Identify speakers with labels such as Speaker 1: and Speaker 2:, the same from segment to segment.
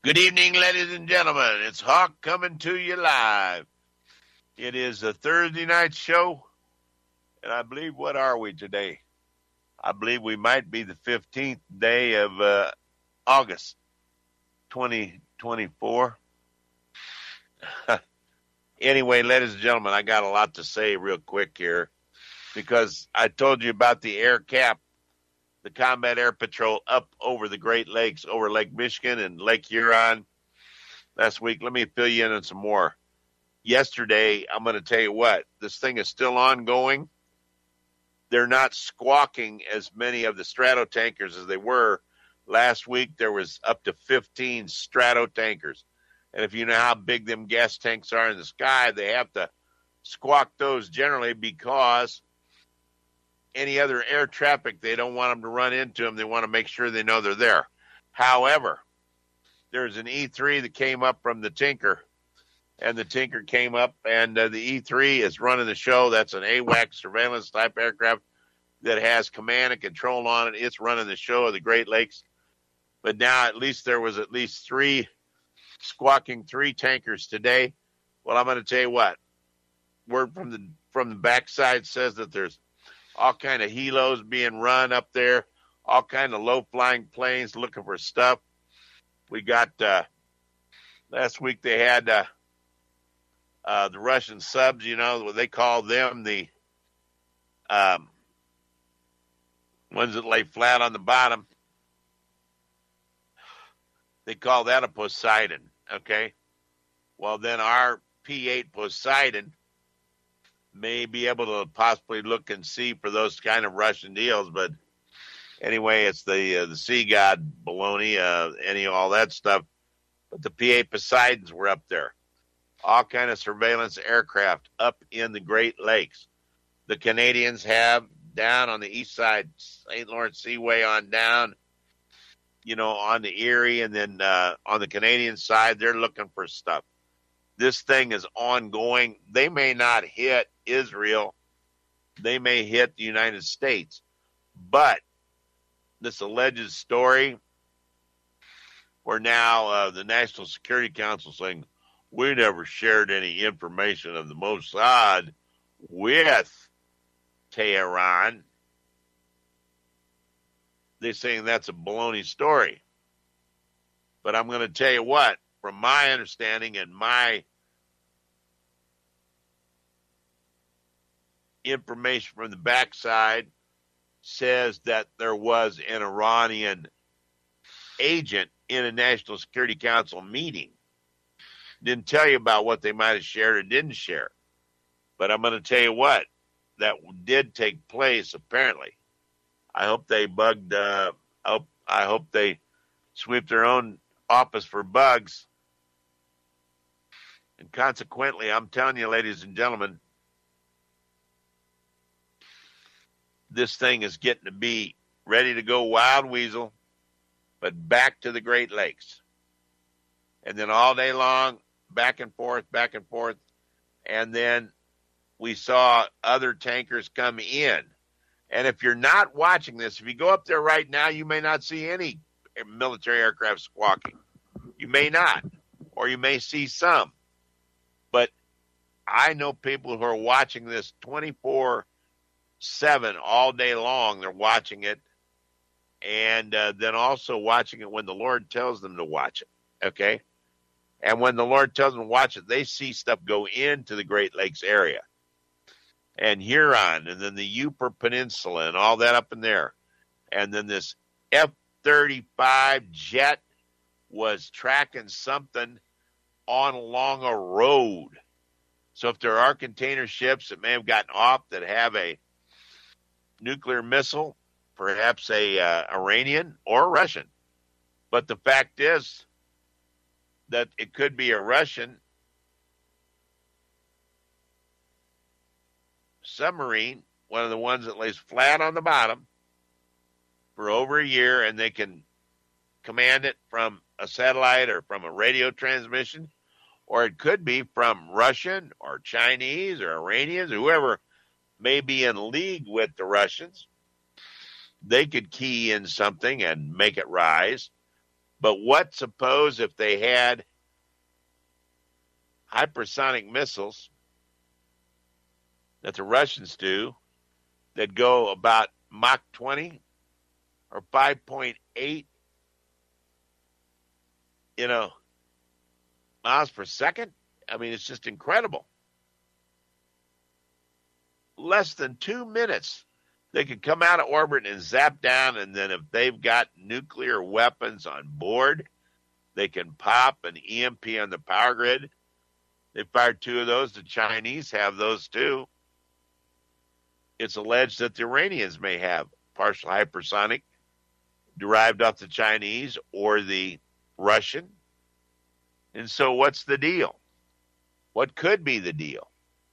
Speaker 1: Good evening, ladies and gentlemen. It's Hawk coming to you live. It is a Thursday night show, and I believe, what are we today? I believe we might be the 15th day of August 2024. Anyway, ladies and gentlemen, I got a lot to say real quick here because I told you about the air cap, the Combat Air Patrol up over the Great Lakes, over Lake Michigan and Lake Huron last week. Let me fill you in on some more. Yesterday, I'm going to tell you what, this thing is still ongoing. They're not squawking as many of the Stratotankers as they were. Last week, there was up to 15 Stratotankers. And if you know how big them gas tanks are in the sky, they have to squawk those generally because any other air traffic, they don't want them to run into them. They want to make sure they know they're there. However, there's an E-3 that came up from the Tinker, and the Tinker came up, and the E-3 is running the show. That's an AWACS surveillance-type aircraft that has command and control on it. It's running the show of the Great Lakes. But now at least there was at least three tankers today. Well, I'm going to tell you what. Word from the backside says that there's all kind of helos being run up there, all kind of low-flying planes looking for stuff. We got, last week they had the Russian subs, you know, they call them the ones that lay flat on the bottom. They call that a Poseidon, okay? Well, then our P-8 Poseidon may be able to possibly look and see for those kind of Russian deals, but anyway, it's the Sea God baloney, all that stuff. But the P-8 Poseidons were up there. All kind of surveillance aircraft up in the Great Lakes. The Canadians have down on the east side, St. Lawrence Seaway on down, you know, on the Erie, and then on the Canadian side, they're looking for stuff. This thing is ongoing. They may not hit Israel. They may hit the United States. But this alleged story where now the National Security Council saying, we never shared any information of the Mossad with Tehran. They're saying that's a baloney story. But I'm going to tell you what, from my understanding and my information from the backside says that there was an Iranian agent in a National Security Council meeting. Didn't tell you about what they might have shared or didn't share. But I'm going to tell you what, that did take place apparently. I hope they bugged, I hope they sweep their own office for bugs. And consequently, I'm telling you, ladies and gentlemen, this thing is getting to be ready to go wild weasel, but back to the Great Lakes. And then all day long, back and forth. And then we saw other tankers come in. And if you're not watching this, if you go up there right now, you may not see any military aircraft squawking. You may not, or you may see some. But I know people who are watching this 24/7 all day long. They're watching it, and then also watching it when the Lord tells them to watch it, okay? And when the Lord tells them to watch it, they see stuff go into the Great Lakes area. And Huron, and then the Upper Peninsula, and all that up in there. And then this F-35 jet was tracking something along a road. So if there are container ships that may have gotten off that have a nuclear missile, perhaps a Iranian or Russian. But the fact is that it could be a Russian submarine, one of the ones that lays flat on the bottom for over a year, and they can command it from a satellite or from a radio transmission, or it could be from Russian or Chinese or Iranians, or whoever may be in league with the Russians. They could key in something and make it rise. But what suppose if they had hypersonic missiles that the Russians do that go about Mach 20 or 5.8, miles per second? I mean, it's just incredible. Less than 2 minutes, they could come out of orbit and zap down, and then if they've got nuclear weapons on board, they can pop an EMP on the power grid. They fired 2 of those. The Chinese have those too. It's alleged that the Iranians may have partial hypersonic derived off the Chinese or the Russian. And so what's the deal? What could be the deal?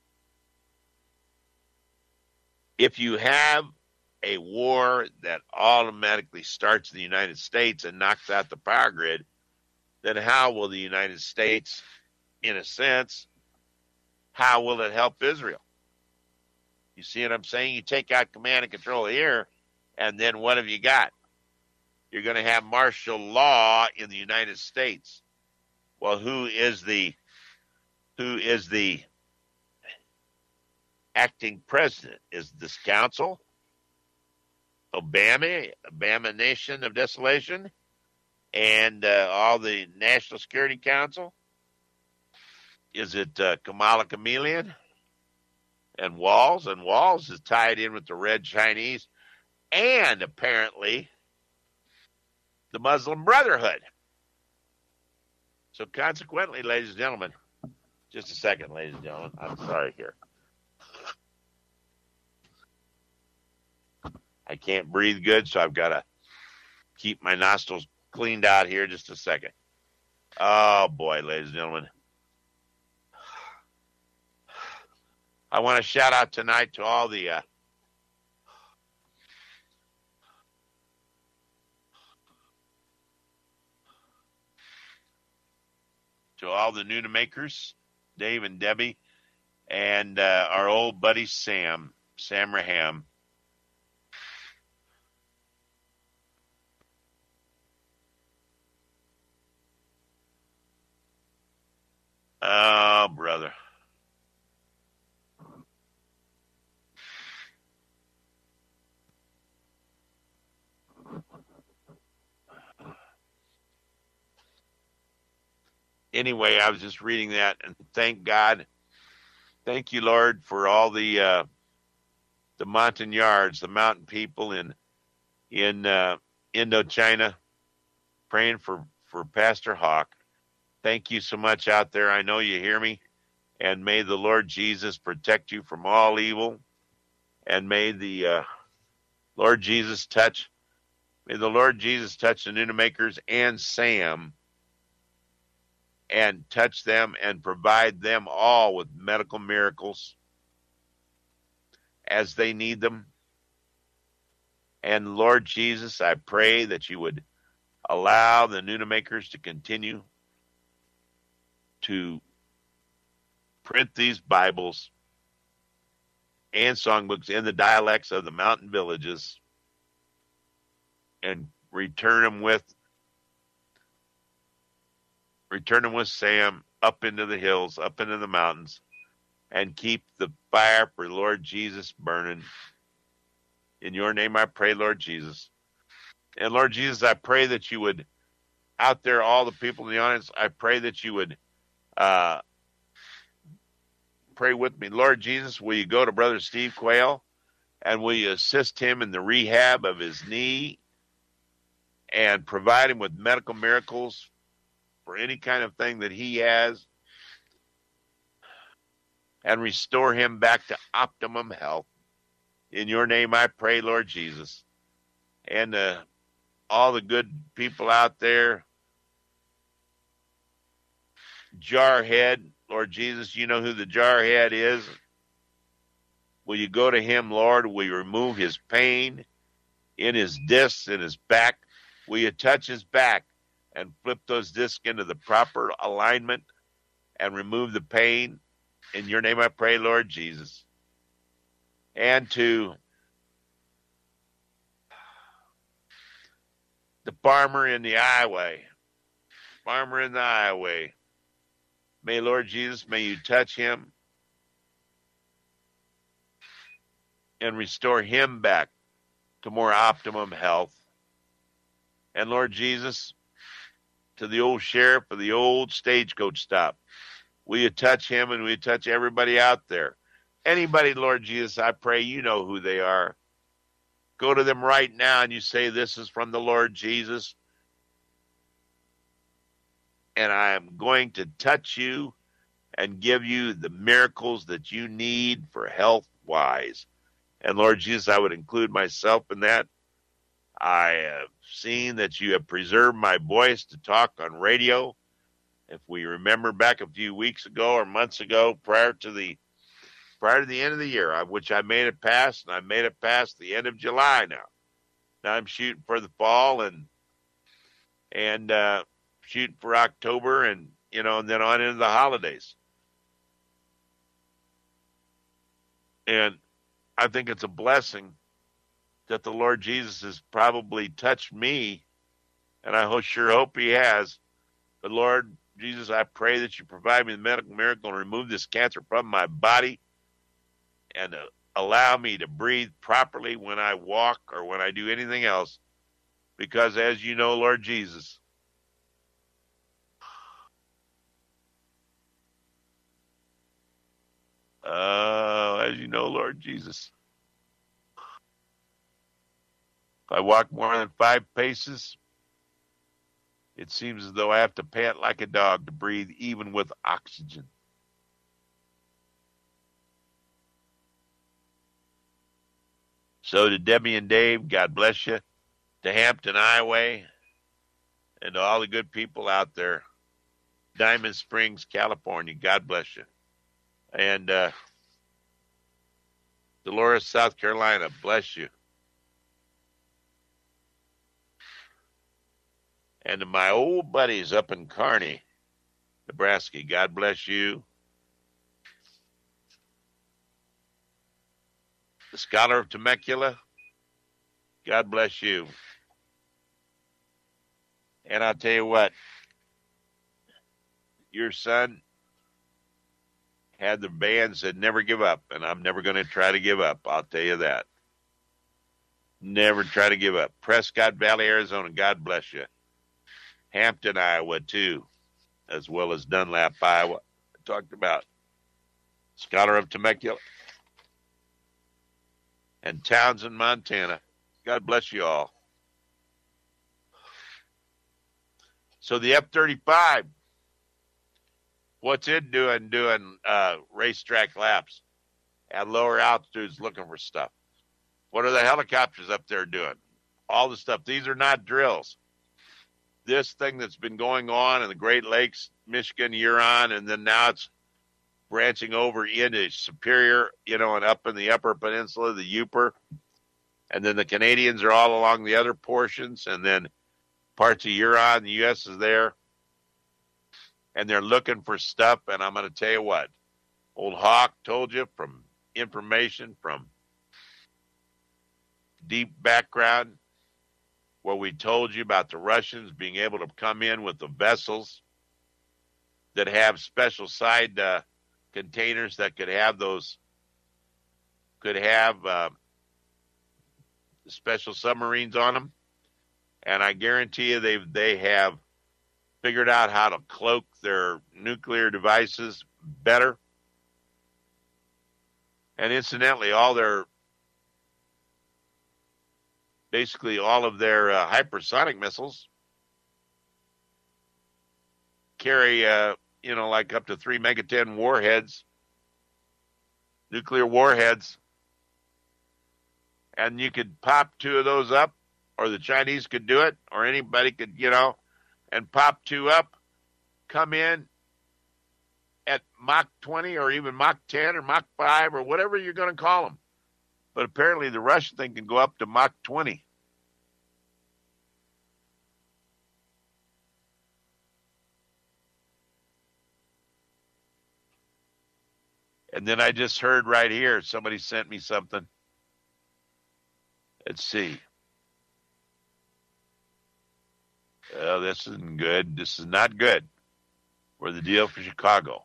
Speaker 1: If you have a war that automatically starts in the United States and knocks out the power grid, then how will the United States, in a sense, how will it help Israel? You see what I'm saying? You take out command and control here, and then what have you got? You're going to have martial law in the United States. Well, who is the acting president? Is this council? Obama Nation of Desolation, and all the National Security Council? Is it Kamala Chameleon and Walls? And Walls is tied in with the Red Chinese and apparently the Muslim Brotherhood. So consequently, ladies and gentlemen, just a second, ladies and gentlemen, I'm sorry here. I can't breathe good, so I've got to keep my nostrils cleaned out here just a second. Oh, boy, ladies and gentlemen. I want to shout out tonight to all the Nunamakers, Dave and Debbie, and our old buddy Sam Raham. Oh, brother. Anyway, I was just reading that, and thank God, thank you, Lord, for all the Montagnards, the mountain people in Indochina, praying for Pastor Hawk. Thank you so much out there. I know you hear me, and may the Lord Jesus protect you from all evil, and may the Lord Jesus touch the Nunamakers and Sam, and touch them and provide them all with medical miracles as they need them. And Lord Jesus, I pray that you would allow the Nunamakers to continue to print these Bibles and songbooks in the dialects of the mountain villages and return them with Sam up into the hills, up into the mountains, and keep the fire for Lord Jesus burning. In your name I pray, Lord Jesus. And Lord Jesus, I pray that you would, out there, all the people in the audience, I pray that you would pray with me. Lord Jesus, will you go to Brother Steve Quayle, and will you assist him in the rehab of his knee and provide him with medical miracles for any kind of thing that he has, and restore him back to optimum health. In your name I pray, Lord Jesus. And all the good people out there, Jarhead, Lord Jesus, you know who the Jarhead is. Will you go to him, Lord? Will you remove his pain in his discs, in his back? Will you touch his back and flip those discs into the proper alignment and remove the pain? In your name I pray, Lord Jesus. And to the farmer in the highway, farmer in the highway. May, Lord Jesus, may you touch him and restore him back to more optimum health. And Lord Jesus, to the old sheriff of the old stagecoach stop, will you touch him and will you touch everybody out there? Anybody, Lord Jesus, I pray you know who they are. Go to them right now and you say, this is from the Lord Jesus. And I am going to touch you and give you the miracles that you need for health-wise. And Lord Jesus, I would include myself in that. I have seen that you have preserved my voice to talk on radio. If we remember back a few weeks ago or months ago, prior to the end of the year, which I made it past, and I made it past the end of July now. Now I'm shooting for the fall and shooting for October and then on into the holidays. And I think it's a blessing that the Lord Jesus has probably touched me, and I sure hope he has. But Lord Jesus, I pray that you provide me the medical miracle and remove this cancer from my body and allow me to breathe properly when I walk or when I do anything else. Because as you know, Lord Jesus, if I walk more than 5 paces, it seems as though I have to pant like a dog to breathe even with oxygen. So to Debbie and Dave, God bless you. To Hampton Highway and to all the good people out there. Diamond Springs, California, God bless you. And Dolores, South Carolina, bless you. And to my old buddies up in Kearney, Nebraska, God bless you. The Scholar of Temecula, God bless you. And I'll tell you what, your son had the band said never give up, and I'm never going to try to give up. I'll tell you that. Never try to give up. Prescott Valley, Arizona, God bless you. Hampton, Iowa, too, as well as Dunlap, Iowa. I talked about Scholar of Temecula. And Townsend, Montana. God bless you all. So the F-35, what's it doing racetrack laps at lower altitudes looking for stuff? What are the helicopters up there doing? All the stuff. These are not drills. This thing that's been going on in the Great Lakes, Michigan, Huron, and then now it's branching over into Superior, and up in the Upper Peninsula, the Yooper. And then the Canadians are all along the other portions, and then parts of Huron, the U.S. is there. And they're looking for stuff, and I'm going to tell you what. Old Hawk told you from information from deep background where we told you about the Russians being able to come in with the vessels that have special side containers that could have special submarines on them. And I guarantee you they have figured out how to cloak their nuclear devices better. And incidentally, all of their hypersonic missiles carry, like up to 3 megaton warheads, nuclear warheads. And you could pop 2 of those up, or the Chinese could do it, or anybody could, and pop 2 up, come in at Mach 20 or even Mach 10 or Mach 5 or whatever you're going to call them. But apparently the Russian thing can go up to Mach 20. And then I just heard right here, somebody sent me something. Let's see. This isn't good. This is not good. We're the deal for Chicago.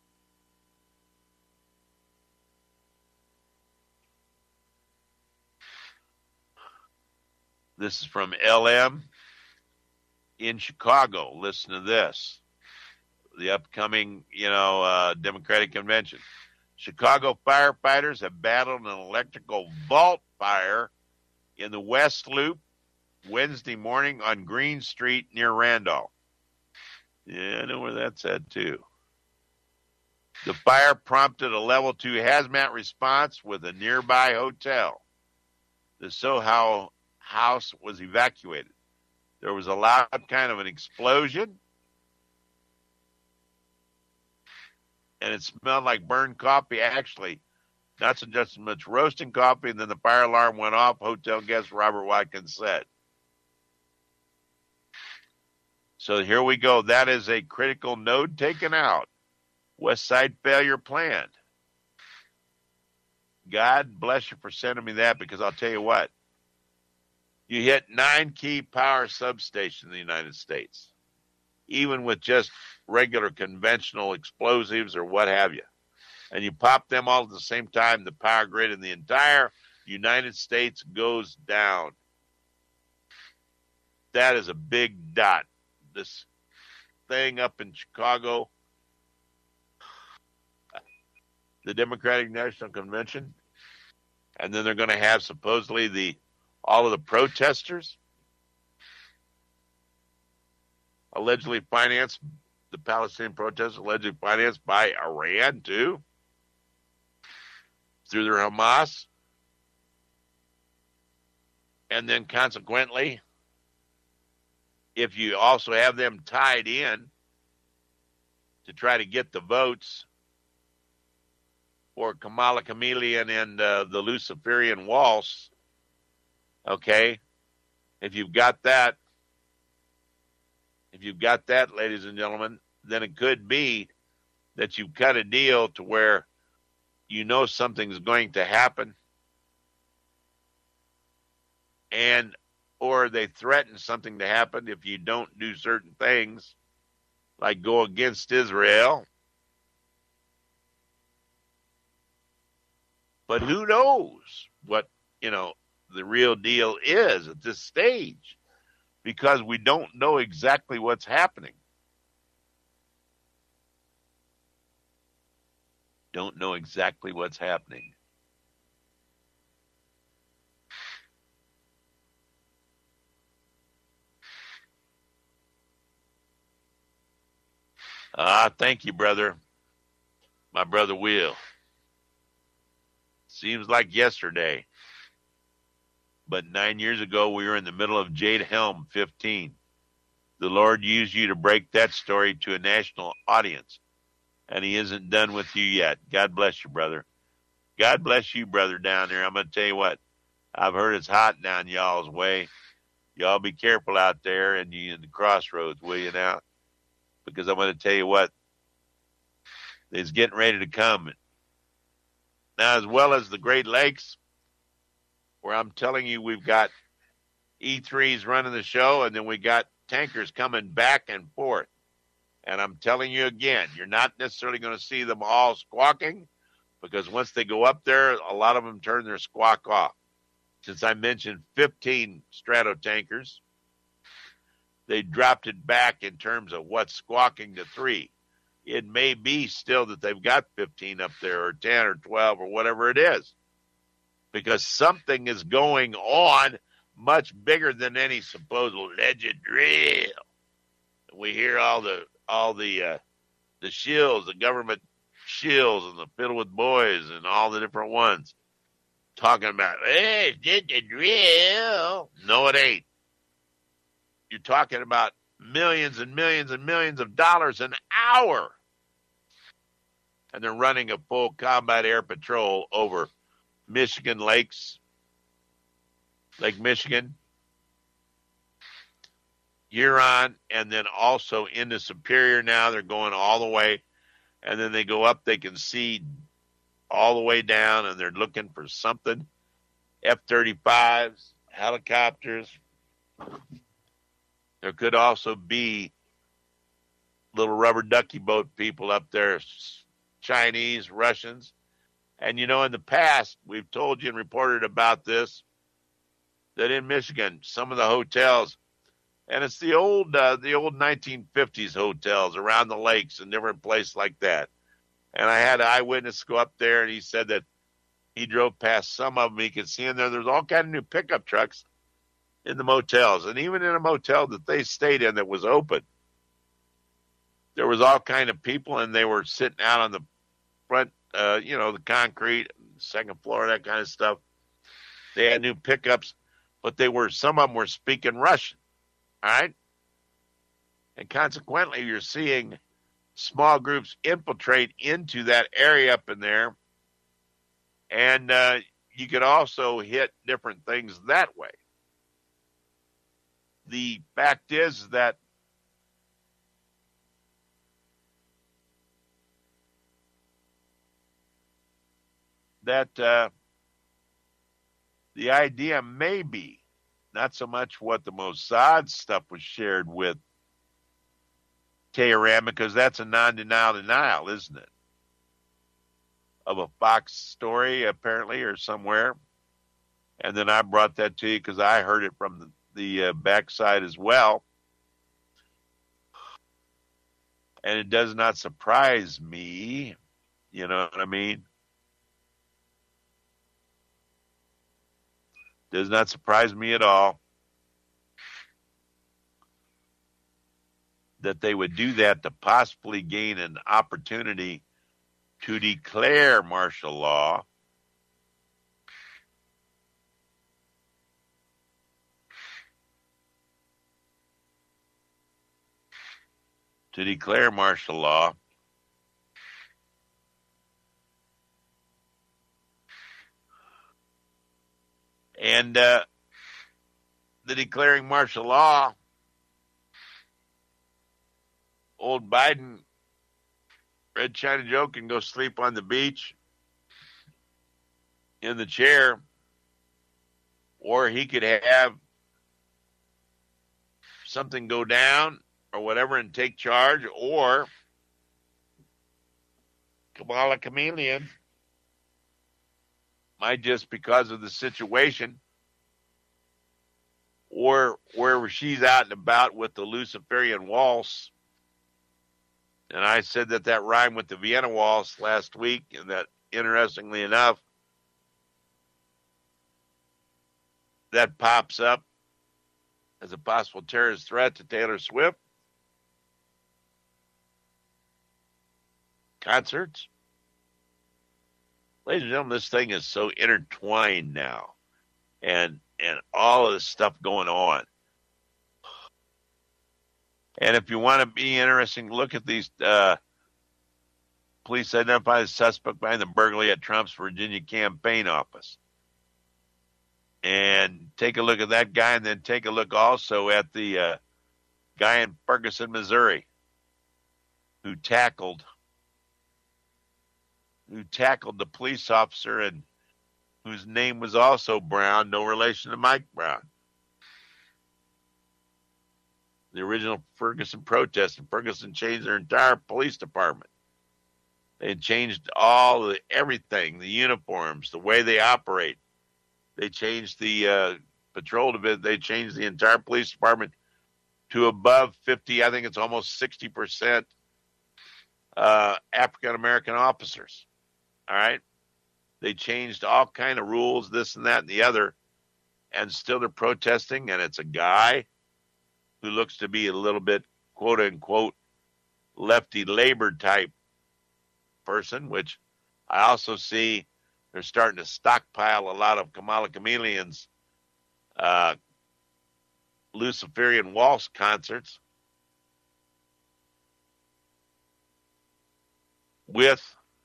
Speaker 1: This is from LM in Chicago. Listen to this. The upcoming, Democratic convention. Chicago firefighters have battled an electrical vault fire in the West Loop Wednesday morning on Green Street near Randolph. Yeah, I know where that's at, too. The fire prompted a level 2 hazmat response with a nearby hotel. The Soho house was evacuated. There was a loud kind of an explosion, and it smelled like burned coffee. Actually, not so just much roasting coffee, and then the fire alarm went off, hotel guest Robert Watkins said. So here we go. That is a critical node taken out. West Side failure planned. God bless you for sending me that, because I'll tell you what. You hit 9 key power substations in the United States, even with just regular conventional explosives or what have you. And you pop them all at the same time, the power grid in the entire United States goes down. That is a big dot. This thing up in Chicago, the Democratic National Convention, and then they're going to have supposedly all of the protesters allegedly financed, the Palestinian protests allegedly financed by Iran too, through their Hamas. And then consequently, if you also have them tied in to try to get the votes for Kamala Chameleon and the Luciferian Waltz, okay, if you've got that, ladies and gentlemen, then it could be that you've cut a deal to where you know something's going to happen, and or they threaten something to happen if you don't do certain things, like go against Israel. But who knows what, the real deal is at this stage, because we don't know exactly what's happening. Don't know exactly what's happening. Thank you, brother. My brother Will. Seems like yesterday. But 9 years ago, we were in the middle of Jade Helm 15. The Lord used you to break that story to a national audience, and he isn't done with you yet. God bless you, brother. God bless you, brother, down there. I'm going to tell you what, I've heard it's hot down y'all's way. Y'all be careful out there and you in the crossroads, will you now? Because I'm going to tell you what, it's getting ready to come. Now, as well as the Great Lakes, where I'm telling you we've got E3s running the show, and then we got tankers coming back and forth. And I'm telling you again, you're not necessarily going to see them all squawking, because once they go up there, a lot of them turn their squawk off. Since I mentioned 15 strato tankers, they dropped it back in terms of what's squawking to 3. It may be still that they've got 15 up there, or 10 or 12 or whatever it is, because something is going on much bigger than any supposed alleged drill. We hear all the shills, the government shills, and the Fiddle with Boys, and all the different ones talking about, hey, it's a drill. No, it ain't. You're talking about millions and millions and millions of dollars an hour. And they're running a full combat air patrol over Michigan lakes, Lake Michigan, Huron, and then also into Superior now. They're going all the way. And then they go up, they can see all the way down, and they're looking for something. F-35s, helicopters. There could also be little rubber ducky boat people up there, Chinese, Russians. And in the past, we've told you and reported about this, that in Michigan, some of the hotels, and it's the old 1950s hotels around the lakes and different places like that. And I had an eyewitness go up there, and he said that he drove past some of them. He could see in there. There's all kind of new pickup trucks in the motels, and even in a motel that they stayed in that was open, there was all kind of people, and they were sitting out on the front, the concrete, second floor, that kind of stuff. They had new pickups, but some of them were speaking Russian. All right, and consequently, you're seeing small groups infiltrate into that area up in there, and you could also hit different things that way. The fact is that the idea may be not so much what the Mossad stuff was shared with Tehran, because that's a non-denial denial, isn't it? Of a Fox story, apparently, or somewhere. And then I brought that to you because I heard it from the backside as well. And it does not surprise me, you know what I mean? Does not surprise me at all that they would do that to possibly gain an opportunity to declare martial law. To declare martial law. And the declaring martial law, old Biden, Red China Joe, can go sleep on the beach in the chair, or he could have something go down or whatever and take charge, or Kamala Chameleon might, just because of the situation, or wherever she's out and about with the Luciferian waltz. And I said that rhymed with the Vienna waltz last week, and that, interestingly enough, that pops up as a possible terrorist threat to Taylor Swift concerts. Ladies and gentlemen, this thing is so intertwined now, and all of this stuff going on. And if you want to be interesting, look at these police identify the suspect behind the burglary at Trump's Virginia campaign office. And take a look at that guy, and then take a look also at the guy in Ferguson, Missouri, who tackled the police officer, and whose name was also Brown, no relation to Mike Brown. The original Ferguson protest, and Ferguson changed their entire police department. They had changed everything, the uniforms, the way they operate. They changed the patrol division. They changed the entire police department to above 50. I think it's almost 60% African-American officers. All right. They changed all kind of rules, this and that and the other, and still they're protesting. And it's a guy who looks to be a little bit, quote unquote, lefty labor type person, which I also see they're starting to stockpile a lot of Kamala Chameleon's Luciferian waltz concerts with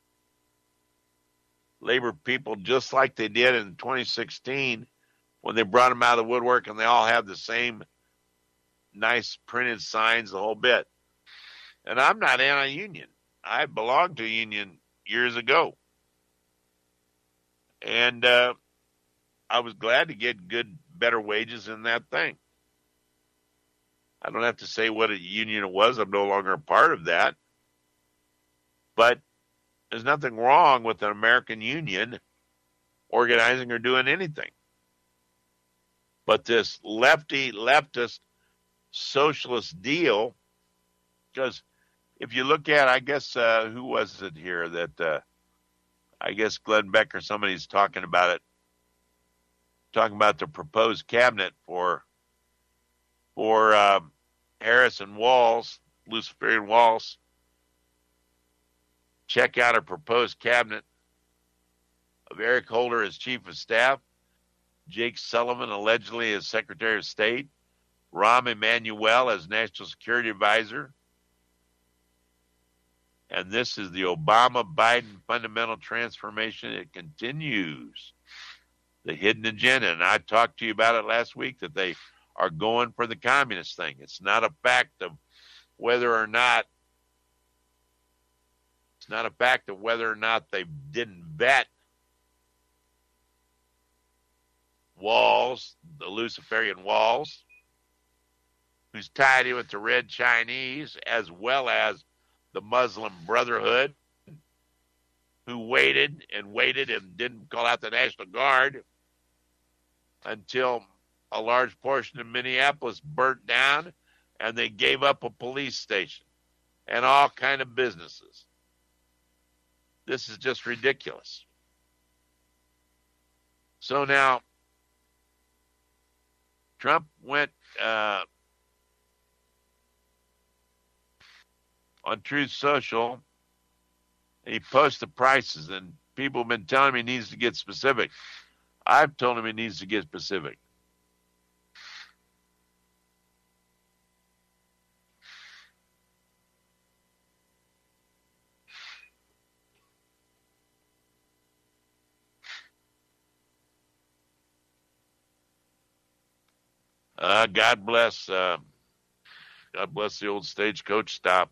Speaker 1: labor people, just like they did in 2016 when they brought them out of the woodwork, and they all have the same nice printed signs, the whole bit. And I'm not anti-union. I belonged to a union years ago. And I was glad to get better wages in that thing. I don't have to say what a union it was. I'm no longer a part of that. But there's nothing wrong with an American union organizing or doing anything. But this leftist, socialist deal, because if you look at, I guess, who was it here that, I guess Glenn Beck or somebody's talking about it, talking about the proposed cabinet for Harris and Walz, Luciferian Walz. Check out a proposed cabinet of Eric Holder as chief of staff, Jake Sullivan allegedly as Secretary of State, Rahm Emanuel as National Security Advisor. And this is the Obama-Biden fundamental transformation. It continues. The hidden agenda. And I talked to you about it last week that they are going for the communist thing. It's not a fact of whether or not they didn't vet Walz, the Luciferian Walz, who's tied in with the Red Chinese, as well as the Muslim Brotherhood, who waited and didn't call out the National Guard until a large portion of Minneapolis burnt down and they gave up a police station and all kind of businesses. This is just ridiculous. So now, Trump went on Truth Social. He posted the prices, and people have been telling me he needs to get specific. I've told him he needs to get specific. God bless the old Stagecoach stop.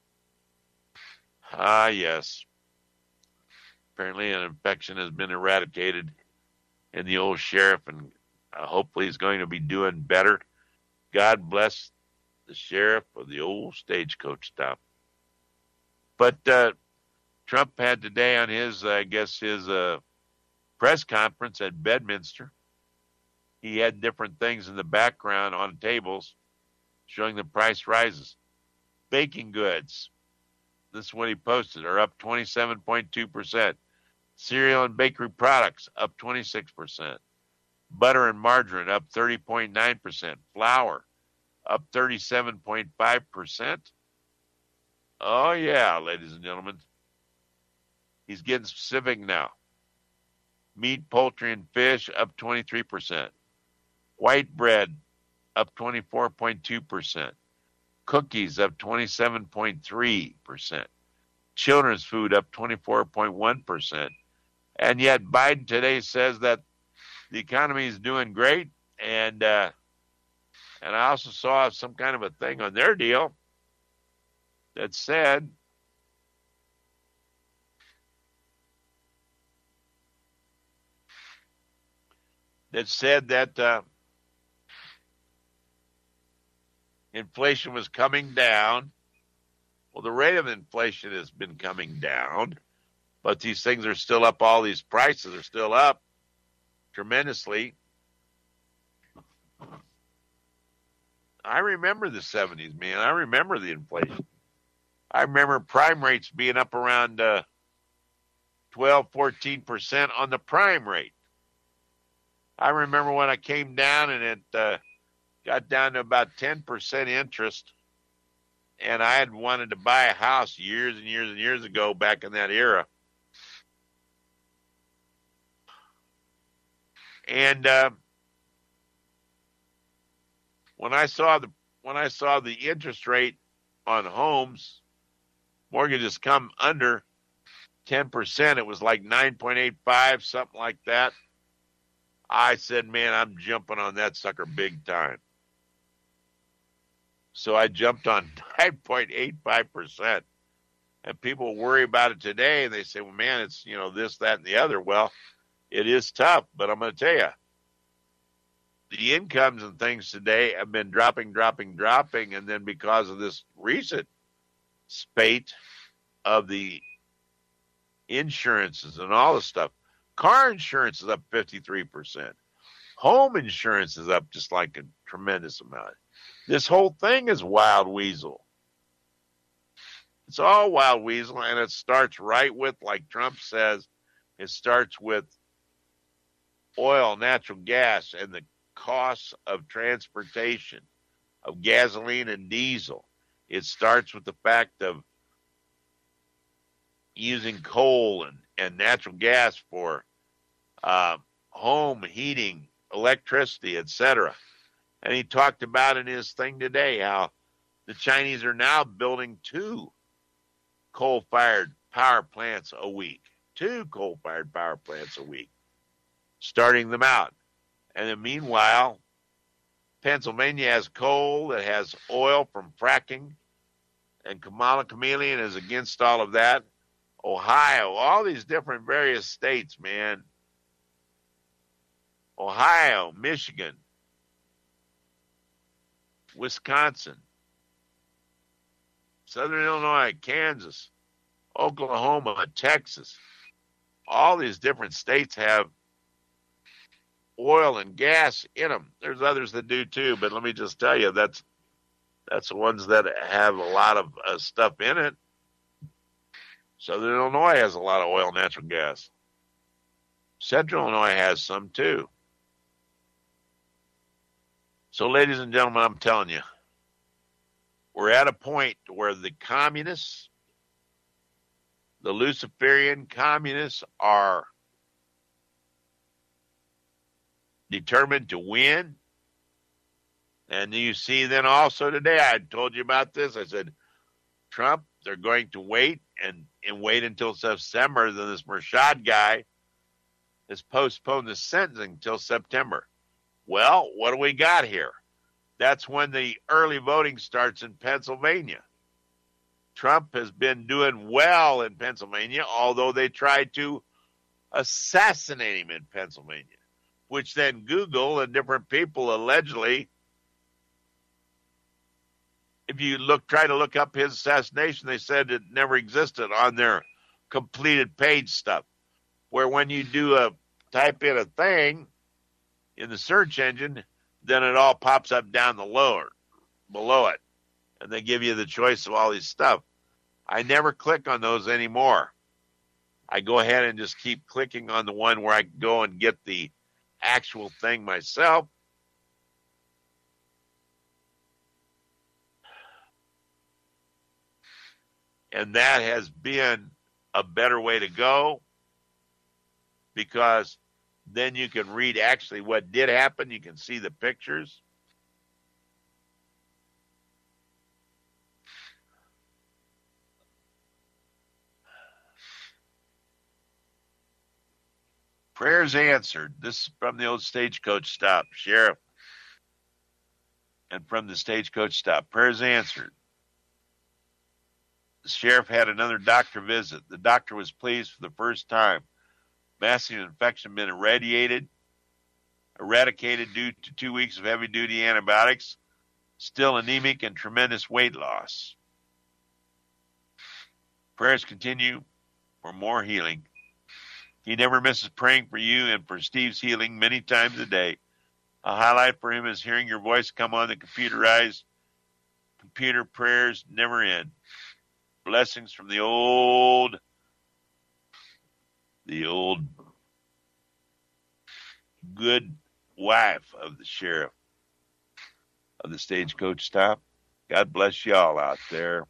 Speaker 1: Yes. Apparently an infection has been eradicated in the old sheriff, and hopefully he's going to be doing better. God bless the sheriff of the old Stagecoach stop. But Trump had today on his, his press conference at Bedminster, he had different things in the background on tables showing the price rises. Baking goods, this is what he posted, are up 27.2%. Cereal and bakery products up 26%. Butter and margarine up 30.9%. Flour up 37.5%. Oh, yeah, ladies and gentlemen. He's getting specific now. Meat, poultry, and fish up 23%. White bread up 24.2%. Cookies up 27.3%. Children's food up 24.1%. And yet Biden today says that the economy is doing great. And I also saw some kind of a thing on their deal that said that inflation was coming down. Well, the rate of inflation has been coming down, but these things are still up. All these prices are still up tremendously. I remember the 70s, man. I remember the inflation. I remember prime rates being up around 12, 14% on the prime rate. I remember when I came down and it got down to about 10% interest, and I had wanted to buy a house years and years and years ago back in that era. And when I saw the interest rate on homes, mortgages come under 10%, it was like 9.85, something like that. I said, man, I'm jumping on that sucker big time. So I jumped on 9.85%. And people worry about it today, and they say, well, man, it's, this, that, and the other. Well, it is tough, but I'm going to tell you, the incomes and things today have been dropping, and then because of this recent spate of the insurances and all this stuff, car insurance is up 53%. Home insurance is up just like a tremendous amount. This whole thing is wild weasel. It's all wild weasel, and it starts right with, like Trump says, it starts with oil, natural gas, and the costs of transportation, of gasoline and diesel. It starts with the fact of using coal and natural gas for home heating, electricity, etc. And he talked about in his thing today how the Chinese are now building 2 coal-fired power plants a week. 2 coal-fired power plants a week, starting them out. And then meanwhile, Pennsylvania has coal that has oil from fracking, and Kamala Chameleon is against all of that. Ohio, all these different various states, man. Ohio, Michigan, Wisconsin, Southern Illinois, Kansas, Oklahoma, Texas. All these different states have oil and gas in them. There's others that do too, but let me just tell you, that's the ones that have a lot of stuff in it. Southern Illinois has a lot of oil and natural gas. Central Illinois has some too. So, ladies and gentlemen, I'm telling you, we're at a point where the communists, the Luciferian communists, are determined to win. And you see then also today, I told you about this. I said, Trump, they're going to wait and wait until September. Then this Mershad guy has postponed the sentencing until September. Well, what do we got here? That's when the early voting starts in Pennsylvania. Trump has been doing well in Pennsylvania, although they tried to assassinate him in Pennsylvania, which then Google and different people allegedly, if you try to look up his assassination, they said it never existed on their completed page stuff, where when you type in a thing in the search engine, then it all pops up down the below it, and they give you the choice of all these stuff. I never click on those anymore. I go ahead and just keep clicking on the one where I can go and get the actual thing myself. And that has been a better way to go, because then you can read actually what did happen. You can see the pictures. Prayers answered. This is from the old Stagecoach stop, Sheriff. And from the Stagecoach stop, prayers answered. The sheriff had another doctor visit. The doctor was pleased for the first time. Massive infection been eradicated due to 2 weeks of heavy-duty antibiotics. Still anemic and tremendous weight loss. Prayers continue for more healing. He never misses praying for you and for Steve's healing many times a day. A highlight for him is hearing your voice come on the computerized computer. Prayers never end. Blessings from the old good wife of the sheriff of the Stagecoach stop. God bless y'all out there.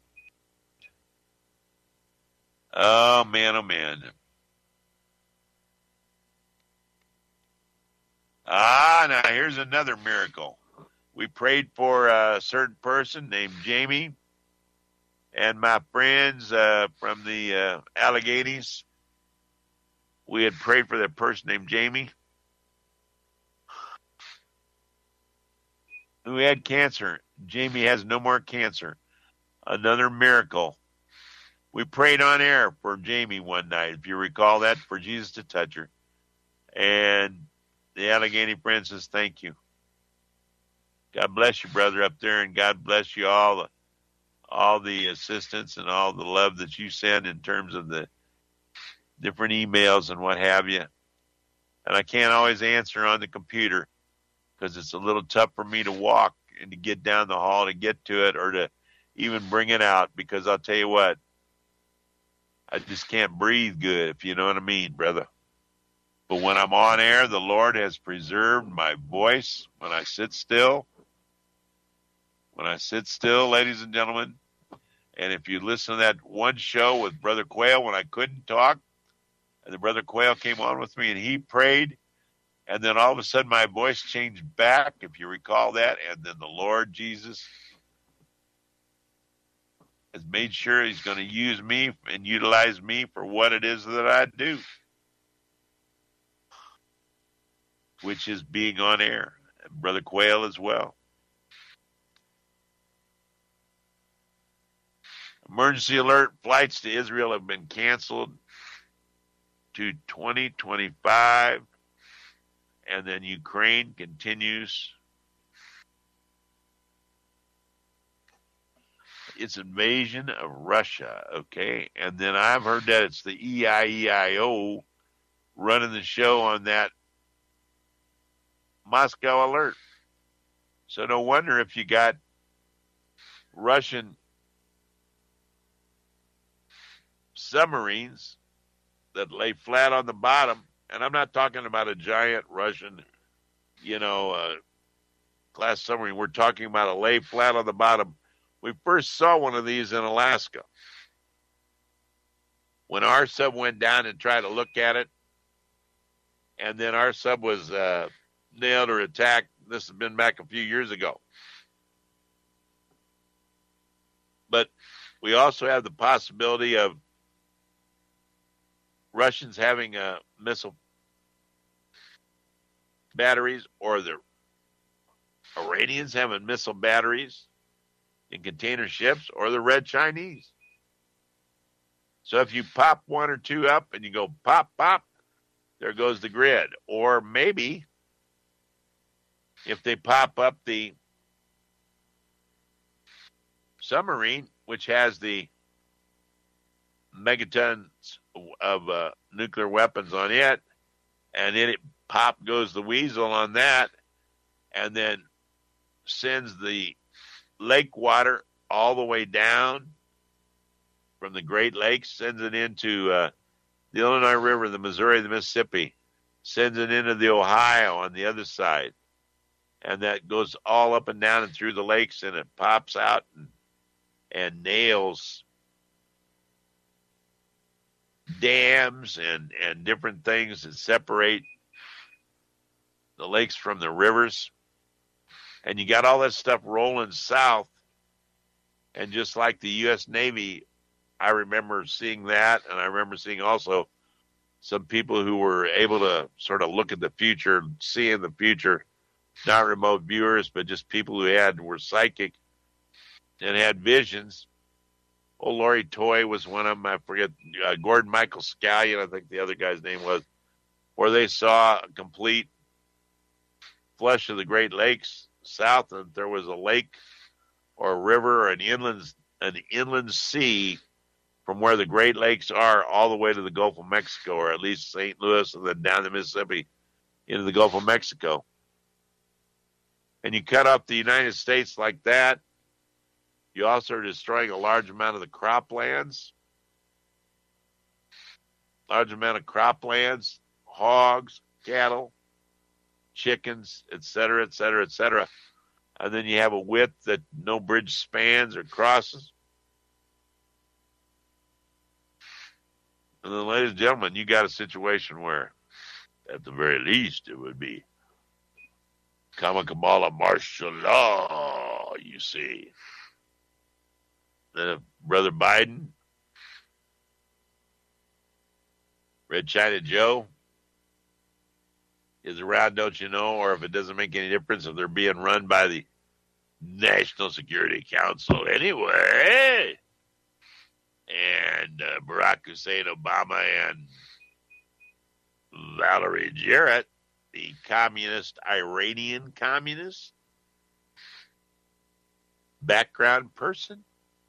Speaker 1: Oh, man, oh, man. Now here's another miracle. We prayed for a certain person named Jamie, and my friends from the Alleghenies, we had prayed for that person named Jamie, who had cancer. Jamie has no more cancer. Another miracle. We prayed on air for Jamie one night, if you recall that, for Jesus to touch her. And the Allegheny friend says, thank you. God bless you, brother, up there, and God bless you all the assistance and all the love that you send in terms of the different emails and what have you. And I can't always answer on the computer because it's a little tough for me to walk and to get down the hall to get to it or to even bring it out, because I'll tell you what, I just can't breathe good, if you know what I mean, brother. But when I'm on air, the Lord has preserved my voice when I sit still. When I sit still, ladies and gentlemen, and if you listen to that one show with Brother Quayle when I couldn't talk, and the Brother Quayle came on with me and he prayed, and then all of a sudden my voice changed back, if you recall that, and then the Lord Jesus has made sure he's going to use me and utilize me for what it is that I do, which is being on air. And Brother Quayle as well. Emergency alert, flights to Israel have been canceled to 2025, and then Ukraine continues its invasion of Russia, okay? And then I've heard that it's the EIEIO running the show on that Moscow alert. So no wonder if you got Russian submarines that lay flat on the bottom, and I'm not talking about a giant Russian, class submarine. We're talking about a lay flat on the bottom. We first saw one of these in Alaska. When our sub went down and tried to look at it, and then our sub was nailed or attacked. This has been back a few years ago. But we also have the possibility of Russians having missile batteries, or the Iranians having missile batteries in container ships, or the Red Chinese. So if you pop one or two up and you go pop, pop, there goes the grid. Or maybe if they pop up the submarine, which has the megatons of nuclear weapons on it, and then it pop goes the weasel on that, and then sends the lake water all the way down from the Great Lakes, sends it into the Illinois River, the Missouri, the Mississippi, sends it into the Ohio on the other side, and that goes all up and down and through the lakes, and it pops out and nails dams and different things that separate the lakes from the rivers. And you got all that stuff rolling south. And just like the U.S. Navy, I remember seeing that. And I remember seeing also some people who were able to sort of look at the future, see in the future, not remote viewers, but just people who were psychic and had visions. Oh, Lori Toy was one of them. I forget, Gordon Michael Scallion, I think the other guy's name was, where they saw a complete flush of the Great Lakes south, and there was a lake or a river or an inland sea from where the Great Lakes are all the way to the Gulf of Mexico, or at least St. Louis, and then down the Mississippi into the Gulf of Mexico. And you cut off the United States like that, you also are destroying a large amount of the croplands. Large amount of croplands, hogs, cattle, chickens, et cetera, et cetera, et cetera. And then you have a width that no bridge spans or crosses. And then, ladies and gentlemen, you got a situation where, at the very least, it would be Kamakamala martial law, you see. Then if Brother Biden, Red China Joe, is around, don't you know, or if it doesn't make any difference if they're being run by the National Security Council anyway, and Barack Hussein Obama and Valerie Jarrett, the communist, Iranian communist, background person.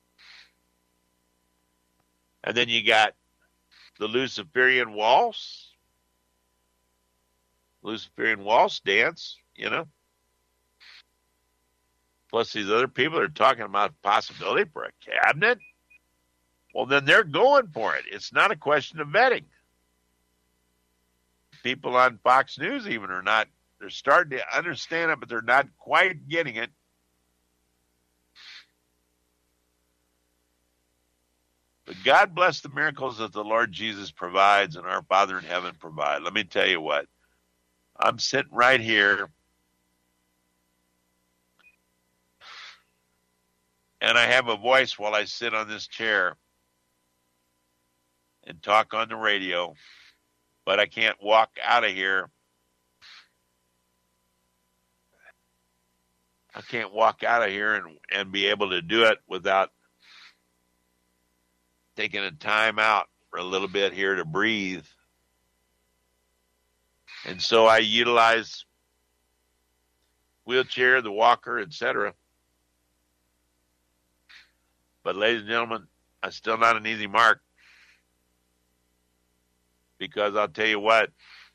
Speaker 1: And then you got the Luciferian waltz dance, you know. Plus these other people are talking about possibility for a cabinet. Well, then they're going for it. It's not a question of vetting. People on Fox News even are not, they're starting to understand it, but they're not quite getting it. But God bless the miracles that the Lord Jesus provides and our Father in heaven provide. Let me tell you what. I'm sitting right here, and I have a voice while I sit on this chair and talk on the radio, but I can't walk out of here. I can't walk out of here and be able to do it without taking a time out for a little bit here to breathe. And so I utilize wheelchair, the walker, etc. But ladies and gentlemen, I'm still not an easy mark, because I'll tell you what,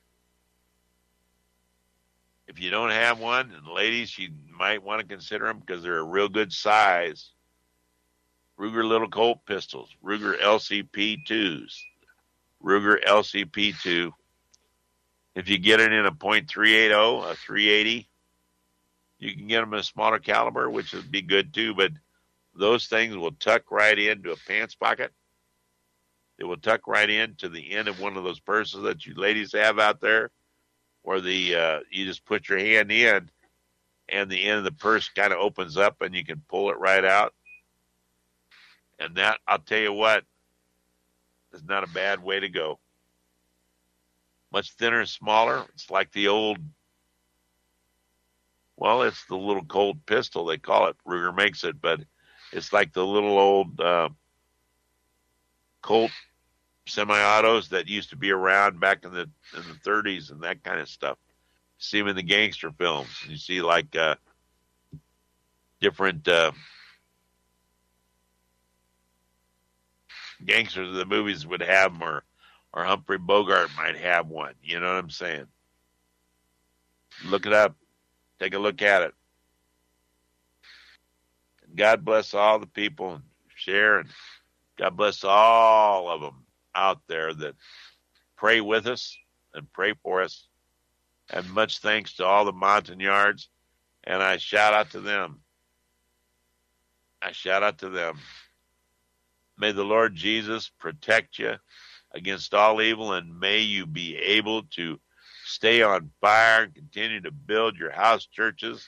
Speaker 1: if you don't have one, and ladies, you might want to consider them because they're a real good size. Ruger Little Colt pistols, Ruger LCP2s, Ruger LCP2. If you get it in a .380, a 380, you can get them in a smaller caliber, which would be good too, but those things will tuck right into a pants pocket. It will tuck right into the end of one of those purses that you ladies have out there, where you just put your hand in and the end of the purse kind of opens up and you can pull it right out. And that, I'll tell you what, is not a bad way to go. Much thinner, smaller. It's like the old, well, it's the little Colt pistol, they call it. Ruger makes it, but it's like the little old Colt semi-autos that used to be around back in the 30s and that kind of stuff. You see them in the gangster films. You see like different gangsters of the movies would have them, or Humphrey Bogart might have one. You know what I'm saying? Look it up. Take a look at it. God bless all the people and share, and God bless all of them out there that pray with us and pray for us. And much thanks to all the Montagnards, and I shout out to them. I shout out to them. May the Lord Jesus protect you against all evil, and may you be able to stay on fire and continue to build your house churches.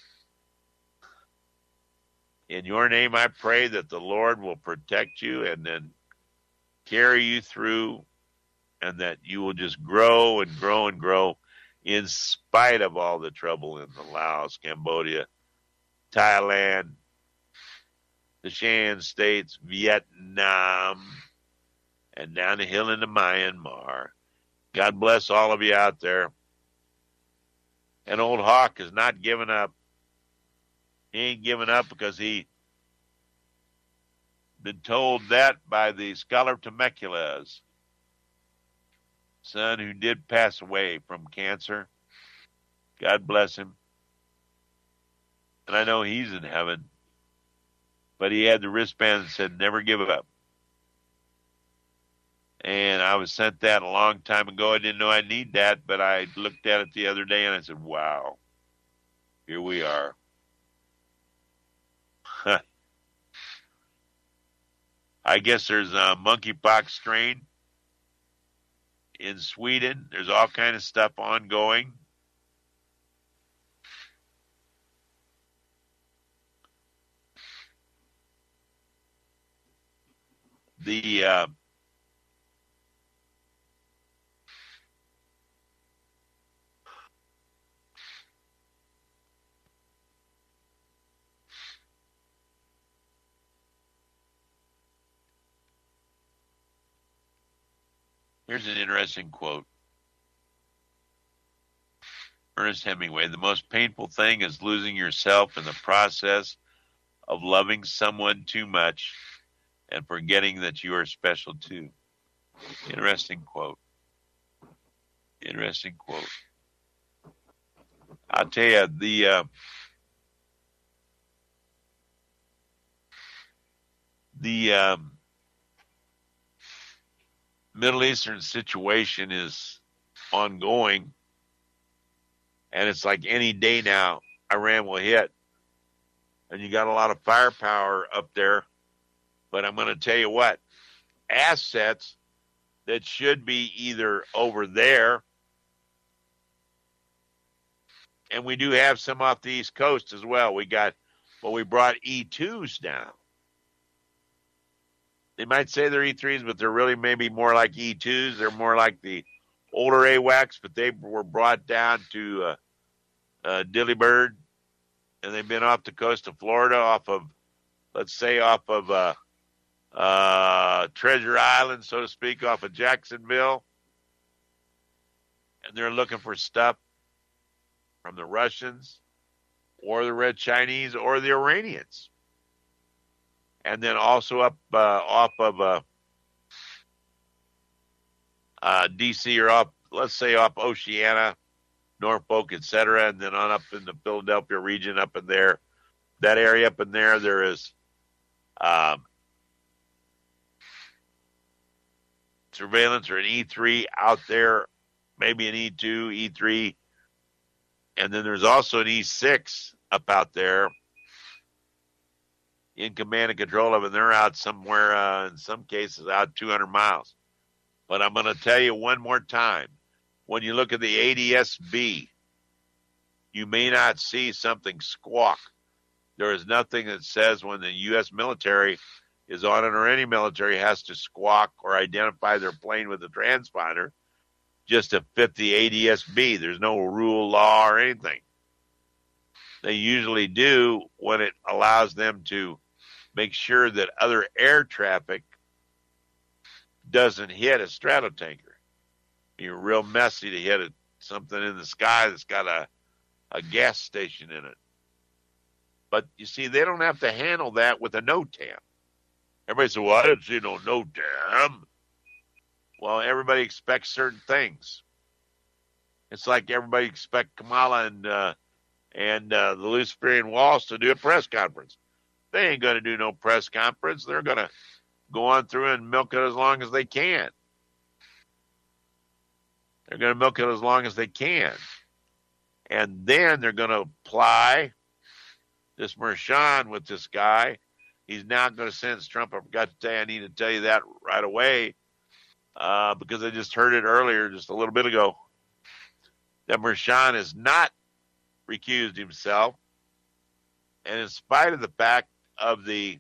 Speaker 1: In your name, I pray that the Lord will protect you and then carry you through, and that you will just grow and grow and grow in spite of all the trouble in the Laos, Cambodia, Thailand, the Shan states, Vietnam, and down the hill into Myanmar. God bless all of you out there. And old Hawk is not giving up. He ain't giving up because he been told that by the scholar Temecula's son, who did pass away from cancer. God bless him. And I know he's in heaven. But he had the wristband that said, never give up. And I was sent that a long time ago. I didn't know I'd need that, but I looked at it the other day and I said, wow, here we are. I guess there's a monkeypox strain in Sweden. There's all kind of stuff ongoing. Here's an interesting quote. Ernest Hemingway, the most painful thing is losing yourself in the process of loving someone too much and forgetting that you are special too. Interesting quote. Interesting quote. I'll tell you, the Middle Eastern situation is ongoing, and it's like any day now Iran will hit, and you got a lot of firepower up there. But I'm going to tell you what, assets that should be either over there, and we do have some off the East Coast as well. We brought E2s now. They might say they're E3s, but they're really maybe more like E2s. They're more like the older AWACS, but they were brought down to Dillibird, and they've been off the coast of Florida, off of Treasure Island, so to speak, off of Jacksonville. And they're looking for stuff from the Russians or the Red Chinese or the Iranians. And then also up off of D.C. or up, let's say, off Oceana, Norfolk, etc., and then on up in the Philadelphia region up in there. That area up in there is surveillance or an E3 out there, maybe an E2, E3, and then there's also an E6 up out there in command and control of, and they're out somewhere, in some cases, out 200 miles. But I'm going to tell you one more time, when you look at the ADS-B, you may not see something squawk. There is nothing that says when the U.S. military is on it or any military has to squawk or identify their plane with a transponder just to fit the ADS-B. There's no rule, law, or anything. They usually do when it allows them to make sure that other air traffic doesn't hit a stratotanker. You're real messy to hit something in the sky that's got a gas station in it. But you see, they don't have to handle that with a NOTAM. Everybody says, well, I didn't see no NOTAM. Well, everybody expects certain things. It's like everybody expects Kamala and the Luciferian Waltz to do a press conference. They ain't going to do no press conference. They're going to go on through and milk it as long as they can. They're going to milk it as long as they can. And then they're going to apply this Mershon with this guy. He's now going to sentence Trump. I forgot to tell you, I need to tell you that right away because I just heard it earlier, just a little bit ago, that Mershon has not recused himself. And in spite of the fact of the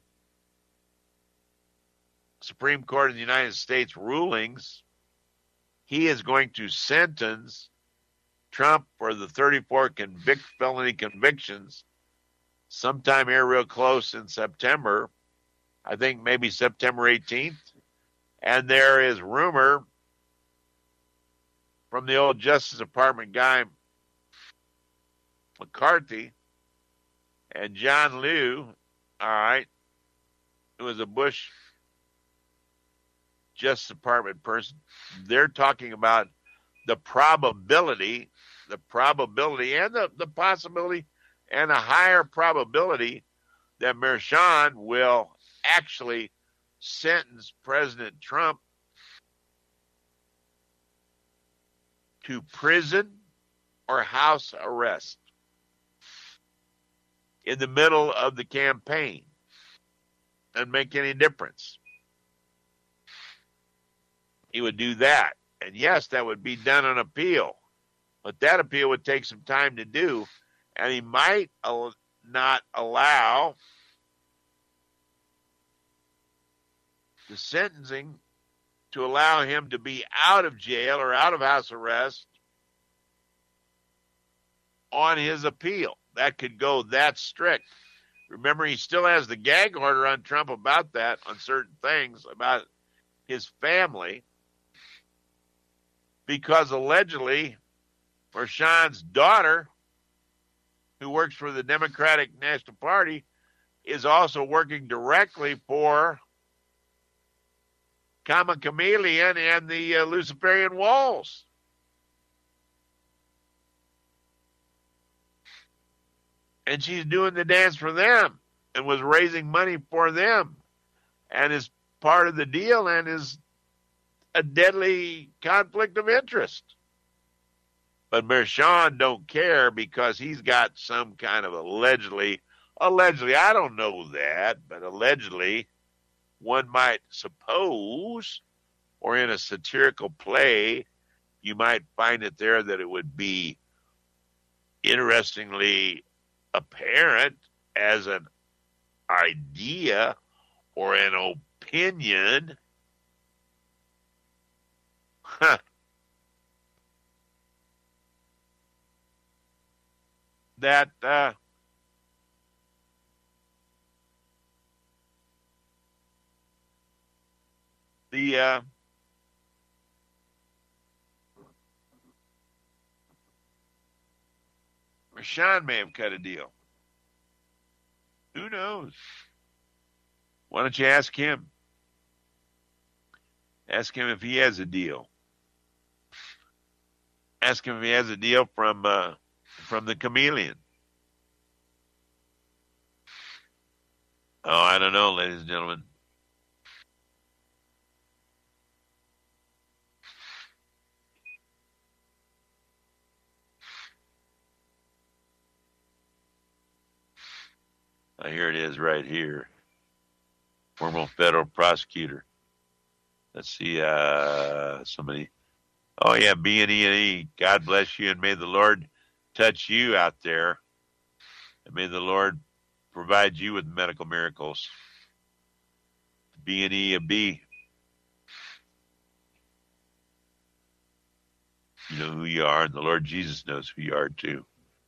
Speaker 1: Supreme Court of the United States rulings, he is going to sentence Trump for the 34 felony convictions sometime here real close in September. I think maybe September 18th. And there is rumor from the old Justice Department guy, McCarthy, and John Liu, all right, who was a Bush Justice Department person. They're talking about the probability and the possibility and a higher probability that Mershon will actually sentence President Trump to prison or house arrest in the middle of the campaign and make any difference. He would do that. And yes, that would be done on appeal. But that appeal would take some time to do. And he might not allow the sentencing to allow him to be out of jail or out of house arrest on his appeal. That could go that strict. Remember, he still has the gag order on Trump about that, on certain things, about his family, because allegedly Mershon's daughter, who works for the Democratic National Party, is also working directly for Common Chameleon and the Luciferian Walls. And she's doing the dance for them and was raising money for them and is part of the deal and is a deadly conflict of interest. But Mershon don't care because he's got some kind of allegedly, I don't know that, but allegedly, one might suppose, or in a satirical play, you might find it there that it would be interestingly apparent as an idea or an opinion. That the Mershon may have cut a deal. Who knows? Why don't you ask him? Ask him if he has a deal. Ask him if he has a deal from the Chameleon. Oh, I don't know, ladies and gentlemen. Here it is right here. Former federal prosecutor. Let's see, somebody. Oh, yeah, B&E. God bless you, and may the Lord touch you out there. And may the Lord provide you with medical miracles. B&E of B. You know who you are, and the Lord Jesus knows who you are, too.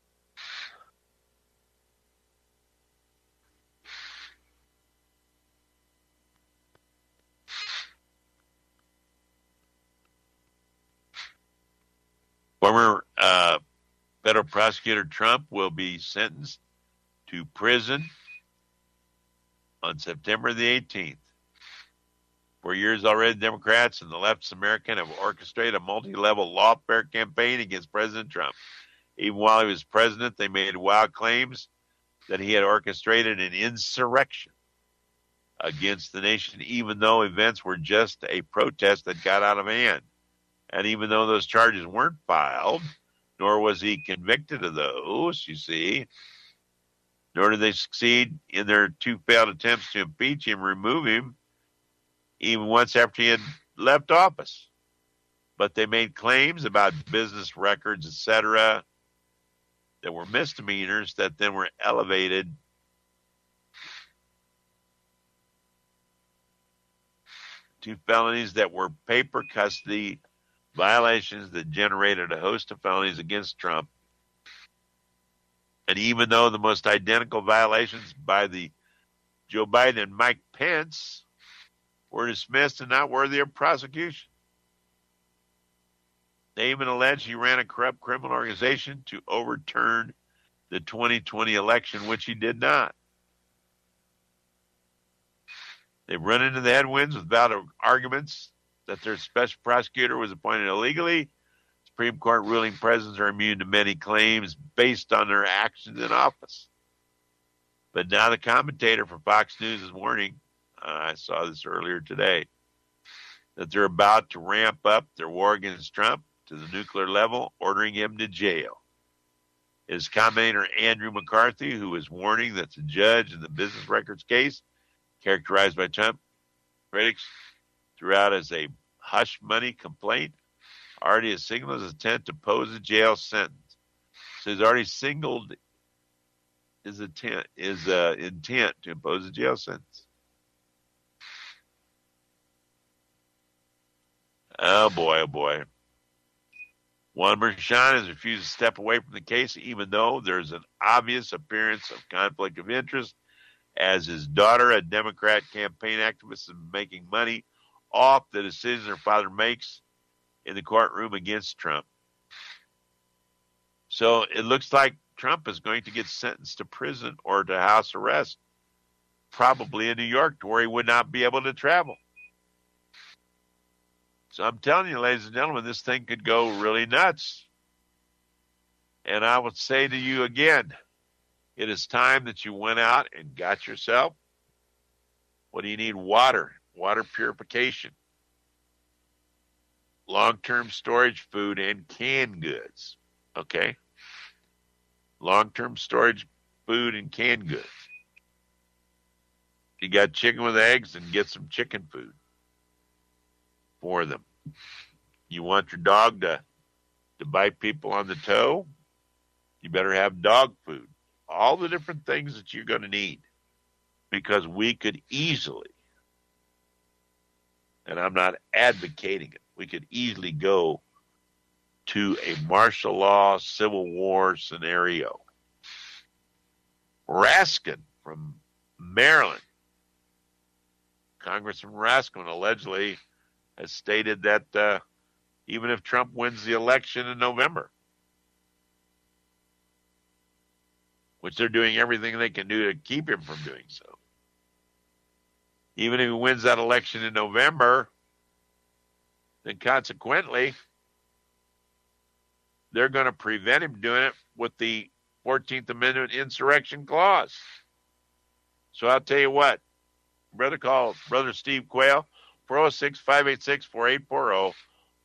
Speaker 1: Former federal prosecutor Trump will be sentenced to prison on September the 18th. For years already, Democrats and the leftist American have orchestrated a multi-level lawfare campaign against President Trump. Even while he was president, they made wild claims that he had orchestrated an insurrection against the nation, even though events were just a protest that got out of hand. And even though those charges weren't filed, nor was he convicted of those, you see, nor did they succeed in their two failed attempts to impeach him, remove him, even once after he had left office. But they made claims about business records, etc., that were misdemeanors that then were elevated to felonies that were paper custody violations that generated a host of felonies against Trump. And even though the most identical violations by the Joe Biden and Mike Pence were dismissed and not worthy of prosecution, they even alleged he ran a corrupt criminal organization to overturn the 2020 election, which he did not. They've run into the headwinds with valid arguments that their special prosecutor was appointed illegally. Supreme Court ruling presidents are immune to many claims based on their actions in office. But now the commentator for Fox News is warning, I saw this earlier today, that they're about to ramp up their war against Trump to the nuclear level, ordering him to jail. His commentator Andrew McCarthy, who is warning that the judge in the business records case, characterized by Trump critics throughout as a hush money complaint, already has signaled his intent to pose a jail sentence. So he's already signaled his intent to impose a jail sentence. Oh boy, oh boy. Juan Mershon has refused to step away from the case, even though there's an obvious appearance of conflict of interest, as his daughter, a Democrat campaign activist, is making money off the decisions her father makes in the courtroom against Trump. So it looks like Trump is going to get sentenced to prison or to house arrest probably in New York to where he would not be able to travel. So I'm telling you, ladies and gentlemen, this thing could go really nuts. And I would say to you again, it is time that you went out and got yourself, what do you need? Water purification, long-term storage food, and canned goods, okay? Long-term storage food and canned goods. You got chicken with eggs, and get some chicken food for them. You want your dog to bite people on the toe? You better have dog food. All the different things that you're going to need, because we could easily, and I'm not advocating it, we could easily go to a martial law, civil war scenario. Raskin from Maryland, Congressman Raskin, allegedly has stated that even if Trump wins the election in November, which they're doing everything they can do to keep him from doing so, even if he wins that election in November, then consequently, they're going to prevent him doing it with the 14th Amendment insurrection clause. So I'll tell you what, call Brother Steve Quayle, 406-586-4840,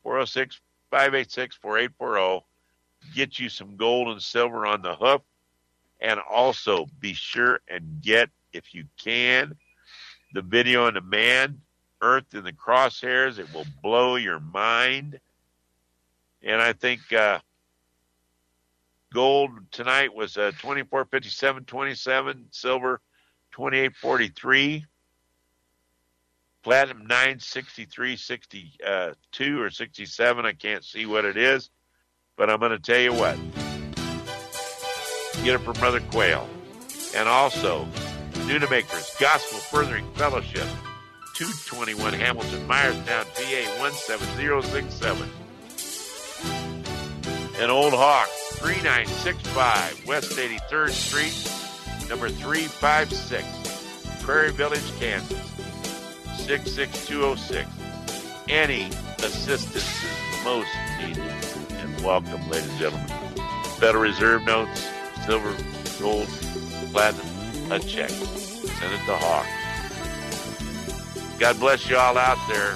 Speaker 1: 406-586-4840. Get you some gold and silver on the hoof. And also be sure and get, if you can, the video on the man, Earth in the Crosshairs. It will blow your mind. And I think gold tonight was $24.57.27, silver $28.43, platinum $963.62 or 67. I can't see what it is, but I'm going to tell you what. Get it from Brother Quayle. And also, Nunamakers Gospel Furthering Fellowship, 221 Hamilton, Myerstown, PA 17067. And Old Hawk, 3965 West 83rd Street, number 356, Prairie Village, Kansas, 66206. Any assistance is most needed and welcome, ladies and gentlemen. Federal Reserve notes, silver, gold, platinum, a check. Send it to Hawk. God bless you all out there.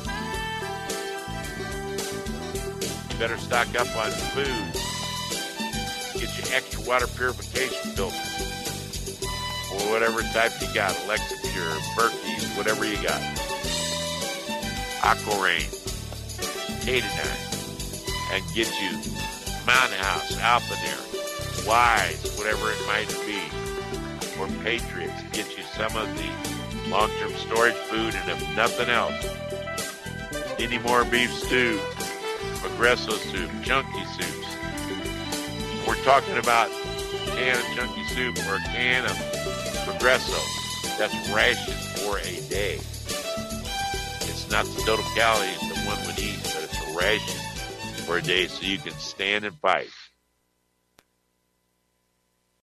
Speaker 1: You better stock up on food. Get you extra water purification filters. Or whatever type you got. Alexa Pure, Berkey's, whatever you got. Aquarain, Katadyn. And get you Mountain House, Alpinair, Wise, whatever it might be, or Patriots, get you some of the long-term storage food, and if nothing else, any more beef stew, Progresso soup, chunky soups. We're talking about a can of chunky soup or a can of Progresso. That's rations for a day. It's not the total calories that one would eat, but it's a ration for a day so you can stand and fight.